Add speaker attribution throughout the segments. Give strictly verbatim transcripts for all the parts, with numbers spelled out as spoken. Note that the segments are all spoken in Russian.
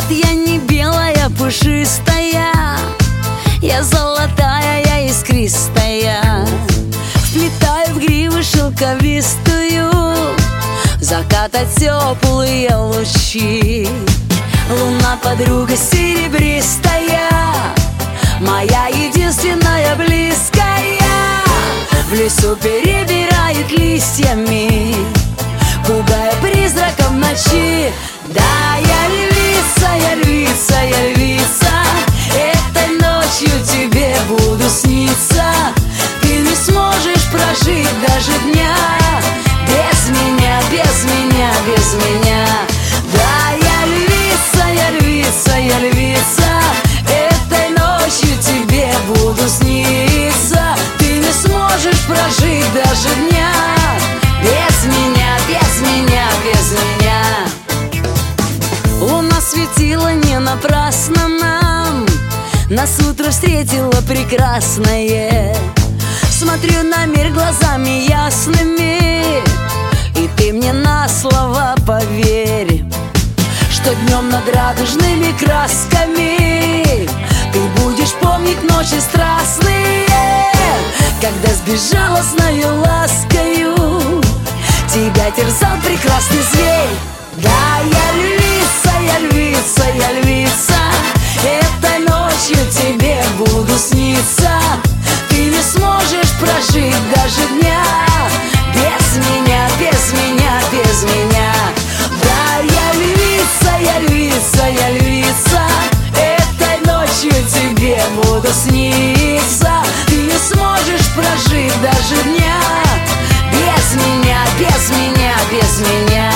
Speaker 1: я не белая, пушистая, я золотая, я искристая. Вплетаю в гриву шелковистую заката теплые лучи. Луна, подруга серебристая, моя единственная близкая. В лесу перебирает листьями, пугая призраком ночи. Да, я львица, я львица, я львица, этой ночью тебе буду сниться. Ты не сможешь прожить даже дня без меня, без меня, без меня. Да, я львица, я львица, я львица, этой ночью тебе буду сниться. Ты не сможешь прожить даже дня без меня, без меня, без меня. Луна светила не напрасно нам, нас утро встретило прекрасное. Смотрю на мир глазами ясными, и ты мне на слова поверь, что днем над радужными красками ты будешь помнить ночи страстные, когда сбежала с ною ласкою, тебя терзал прекрасный зверь. Да, я львица, я львица, я львица, этой ночью тебе буду сниться. Ты не сможешь прожить даже дня без меня, без меня, без меня. Да, я львица, я львица, я львица, этой ночью тебе буду сниться. Ты не сможешь прожить даже дня без меня, без меня, без меня.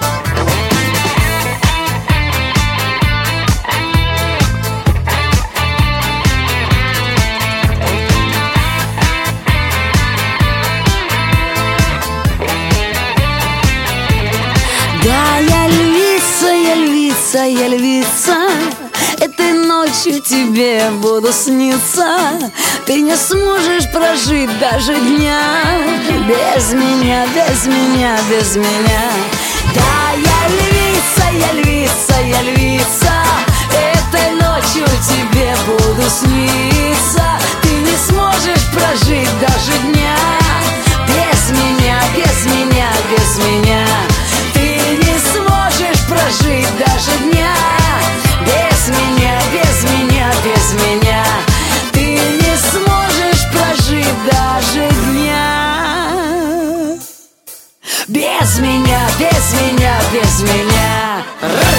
Speaker 1: Да, я львица, я львица, я львица, этой ночью тебе буду сниться. Ты не сможешь прожить даже дня без меня, без меня, без меня. Да, я львица, я львица, я львица, этой ночью тебе буду сниться. Ты не сможешь прожить даже дня без меня, без меня, без меня. Прожить даже дня без меня, без меня, без меня. Ты не сможешь прожить даже дня без меня, без меня, без меня.